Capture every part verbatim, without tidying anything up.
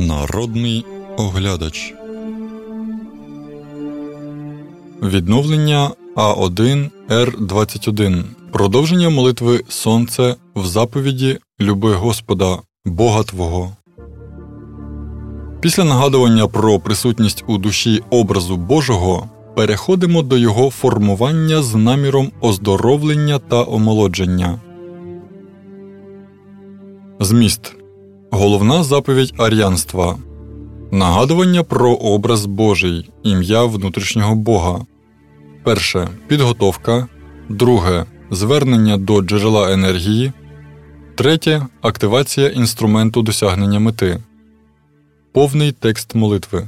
Народний оглядач. Відновлення А один Р двадцять один. Продовження молитви «Сонце» в заповіді «Люби Господа, Бога Твого». Після нагадування про присутність у душі образу Божого переходимо до його формування з наміром оздоровлення та омолодження. Зміст. Головна заповідь аріанства. Нагадування про образ Божий, ім'я внутрішнього Бога. Перше. Підготовка. Друге. Звернення до джерела енергії. Третє. Активація інструменту досягнення мети. Повний текст молитви.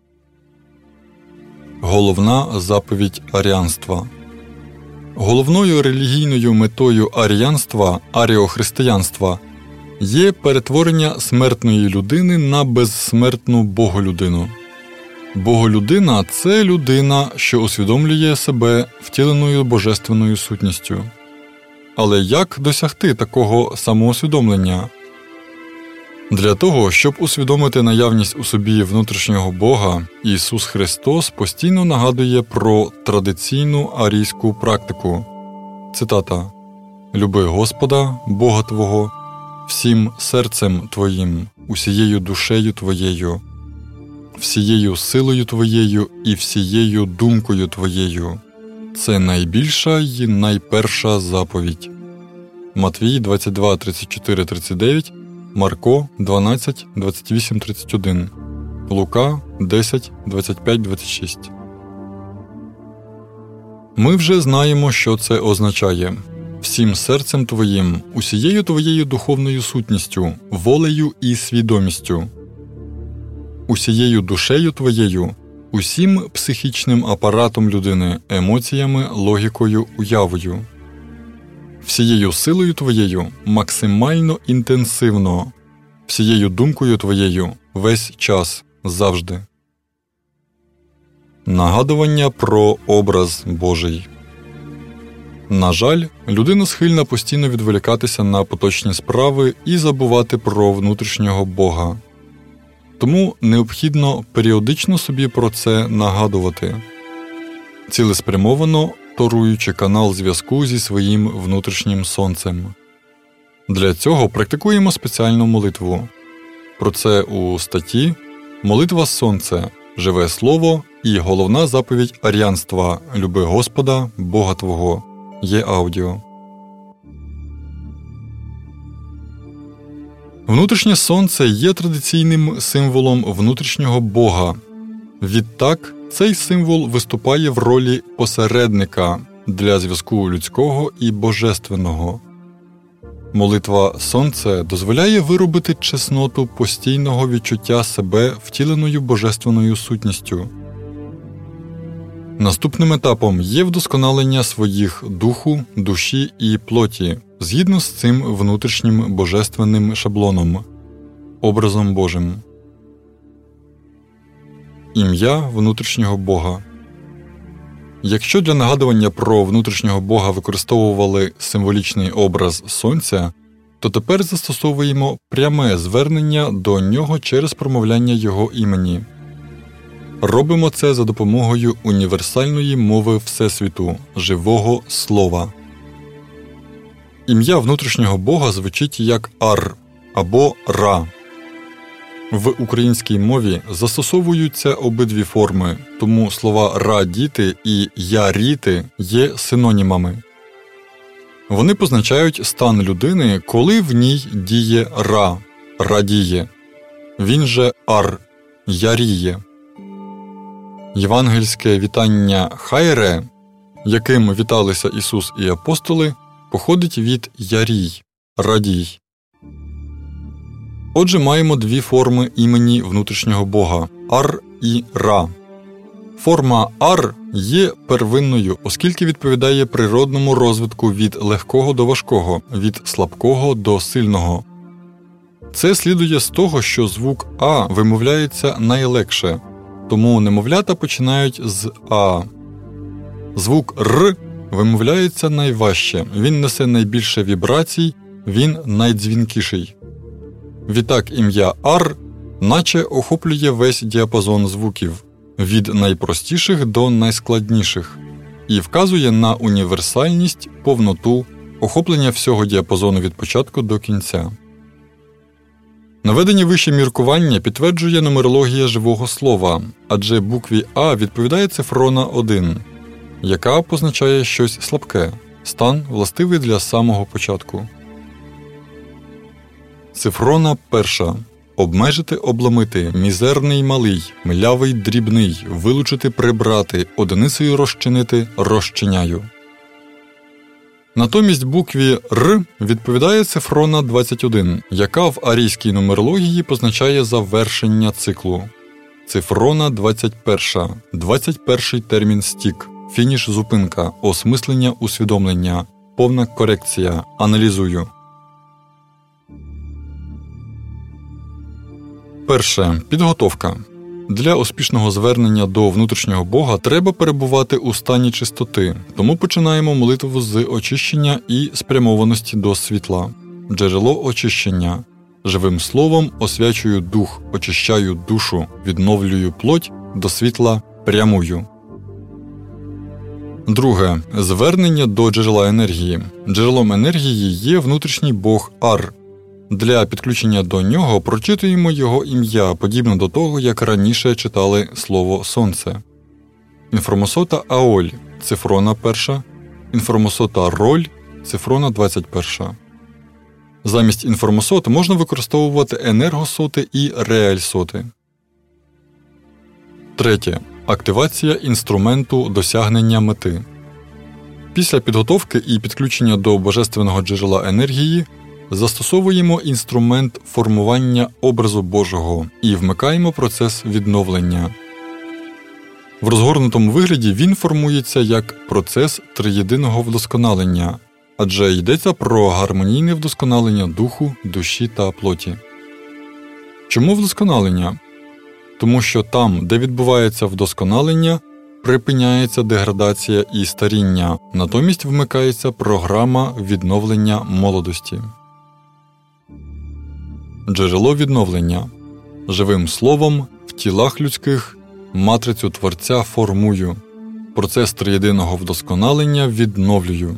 Головна заповідь аріанства. Головною релігійною метою аріанства, аріохристиянства, є перетворення смертної людини на безсмертну боголюдину. Боголюдина – це людина, що усвідомлює себе втіленою божественною сутністю. Але як досягти такого самоусвідомлення? Для того, щоб усвідомити наявність у собі внутрішнього Бога, Ісус Христос постійно нагадує про традиційну арійську практику. Цитата: «Люби Господа, Бога Твого, всім серцем Твоїм, усією душею Твоєю, всією силою Твоєю і всією думкою Твоєю». Це найбільша й найперша заповідь. Матвій двадцять два тридцять чотири тридцять дев'ять, Марко дванадцять двадцять вісім тридцять один, Лука десять двадцять п'ять двадцять шість. Ми вже знаємо, що це означає. Всім серцем твоїм, усією твоєю духовною сутністю, волею і свідомістю, усією душею твоєю, усім психічним апаратом людини, емоціями, логікою, уявою, всією силою твоєю, максимально інтенсивно, всією думкою твоєю, весь час, завжди. Нагадування про образ Божий. На жаль, людина схильна постійно відволікатися на поточні справи і забувати про внутрішнього Бога. Тому необхідно періодично собі про це нагадувати, цілеспрямовано торуючи канал зв'язку зі своїм внутрішнім сонцем. Для цього практикуємо спеціальну молитву. Про це у статті «Молитва Сонце. Живе слово» і головна заповідь аріанства «Люби Господа, Бога Твого». Є аудіо. Внутрішнє сонце є традиційним символом внутрішнього Бога. Відтак, цей символ виступає в ролі посередника для зв'язку людського і божественного. Молитва «Сонце» дозволяє виробити чесноту постійного відчуття себе втіленою божественною сутністю. Наступним етапом є вдосконалення своїх духу, душі і плоті, згідно з цим внутрішнім божественним шаблоном, образом Божим. Ім'я внутрішнього Бога. Якщо для нагадування про внутрішнього Бога використовували символічний образ Сонця, то тепер застосовуємо пряме звернення до нього через промовляння його імені. Робимо це за допомогою універсальної мови Всесвіту – живого слова. Ім'я внутрішнього Бога звучить як Ар або Ра. В українській мові застосовуються обидві форми, тому слова «радіти» і «яріти» є синонімами. Вони позначають стан людини, коли в ній діє Ра – радіє. Він же Ар – яріє. Євангельське вітання «Хайре», яким віталися Ісус і апостоли, походить від «ярій» – радій. Отже, маємо дві форми імені внутрішнього Бога – Ар і Ра. Форма Ар є первинною, оскільки відповідає природному розвитку від легкого до важкого, від слабкого до сильного. Це слідує з того, що звук А вимовляється найлегше, тому немовлята починають з А. Звук Р вимовляється найважче, він несе найбільше вібрацій, він найдзвінкіший. Відтак ім'я Ар наче охоплює весь діапазон звуків, від найпростіших до найскладніших, і вказує на універсальність, повноту, охоплення всього діапазону від початку до кінця. Наведені вище міркування підтверджує нумерологія живого слова, адже букві А відповідає цифрона один, яка позначає щось слабке, стан, властивий для самого початку. Цифрона перша. Обмежити, обломити, мізерний малий, млявий дрібний, вилучити, прибрати, одиницею розчинити, розчиняю. Натомість букві Р відповідає цифрона двадцять один, яка в арійській нумерології позначає завершення циклу. Цифрона двадцять перша, двадцять перший термін стік, фініш зупинка, осмислення усвідомлення, повна корекція, аналізую. Перше. Підготовка. Для успішного звернення до внутрішнього Бога треба перебувати у стані чистоти, тому починаємо молитву з очищення і спрямованості до світла. Джерело очищення. Живим словом освячую дух, очищаю душу, відновлюю плоть, до світла прямую. Друге. Звернення до джерела енергії. Джерелом енергії є внутрішній Бог Ар. Для підключення до нього прочитуємо його ім'я, подібно до того, як раніше читали слово «сонце». Інформосота Аоль – цифрона перша, інформосота Роль – цифрона двадцять перша. Замість інформосот можна використовувати енергосоти і реальсоти. Третє. Активація інструменту досягнення мети. Після підготовки і підключення до божественного джерела енергії застосовуємо інструмент формування образу Божого і вмикаємо процес відновлення. В розгорнутому вигляді він формується як процес триєдиного вдосконалення, адже йдеться про гармонійне вдосконалення духу, душі та плоті. Чому вдосконалення? Тому що там, де відбувається вдосконалення, припиняється деградація і старіння, натомість вмикається програма відновлення молодості. Джерело відновлення. Живим словом, в тілах людських, матрицю Творця формую. Процес триєдиного вдосконалення відновлюю.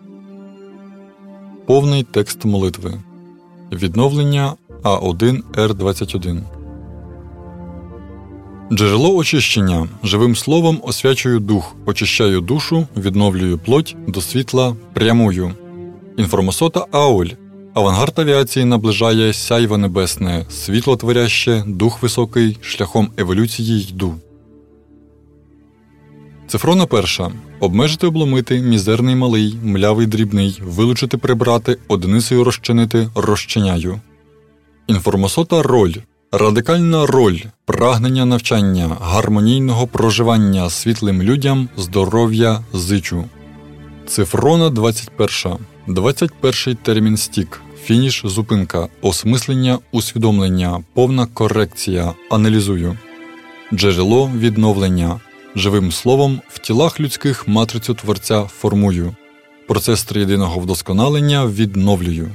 Повний текст молитви. Відновлення А один Р двадцять один. Джерело очищення. Живим словом освячую дух, очищаю душу, відновлюю плоть, до світла прямую. Інформосота Аоль. Авангард авіації наближає сяйво небесне, світло творяще, дух високий, шляхом еволюції йду. Цифрона перша. Обмежити, обломити, мізерний малий, млявий дрібний, вилучити, прибрати, одиницею розчинити, розчиняю. Інформосота Роль. Радикальна роль, прагнення навчання, гармонійного проживання світлим людям, здоров'я зичу. Цифрона двадцять перша. двадцять перший термін стік, фініш зупинка, осмислення усвідомлення, повна корекція, аналізую. Джерело відновлення. Живим словом, в тілах людських матрицю Творця формую. Процес триєдиного вдосконалення відновлюю.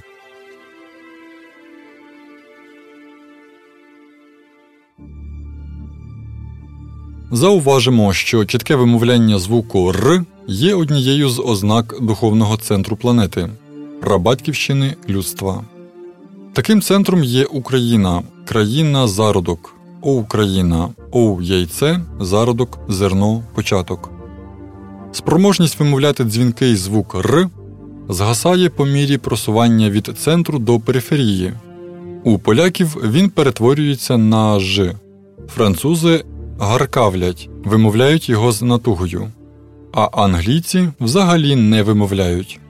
Зауважимо, що чітке вимовляння звуку «р» є однією з ознак духовного центру планети – прабатьківщини людства. Таким центром є Україна, країна – зародок, О Україна, О яйце, зародок, зерно, початок. Спроможність вимовляти дзвінкий звук «р» згасає по мірі просування від центру до периферії. У поляків він перетворюється на «ж». Французи гаркавлять, вимовляють його з натугою, а англійці взагалі не вимовляють.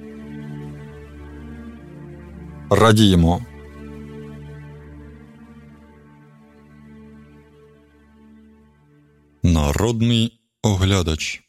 Радіємо. Народний оглядач.